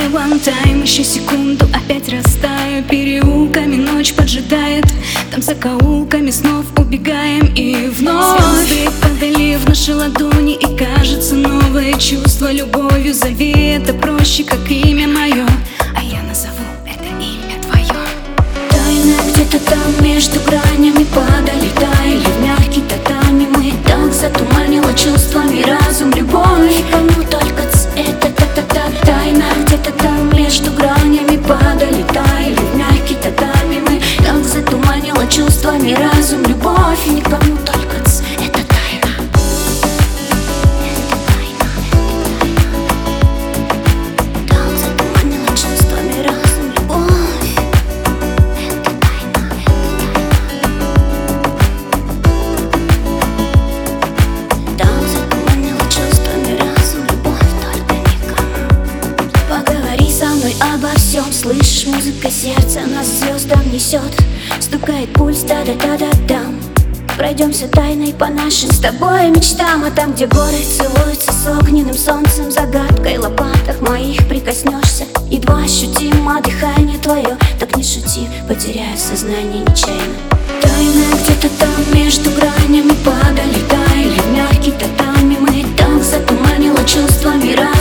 one time, еще секунду, опять растаю. Переулками ночь поджидает, там закоулками снов убегаем и вновь звезды падали в наши ладони, и кажется новое чувство любовью зови. Это проще, как имя мое, а я назову это имя твое. Тайна где-то там между гранями падали, таяли в мягкий татами. Мы так затуманило чувствами разум, любовь. Кому только это та-та-та. Тайна где-то там между гранями падали, таяли в мягкий татами. Мы так затуманило чувствами разум, любовь. И никому только это тайна. Так затуманило чувствами разум, любовь. Так затуманило чувствами разум, любовь, только никому. Поговори со мной обо всем, слышишь, музыка сердца нас к звездам несет. Стукает пульс, да-да-да-да-дам. Пройдемся тайной по нашим с тобой мечтам. А там, где горы целуются с огненным солнцем, загадкой лопатах моих прикоснешься. Едва ощутимо дыхание твое, так не шути, потеряю сознание нечаянно. Тайна где-то там между гранями падали, таяли в мягкий татами. Мы так затуманило чувствами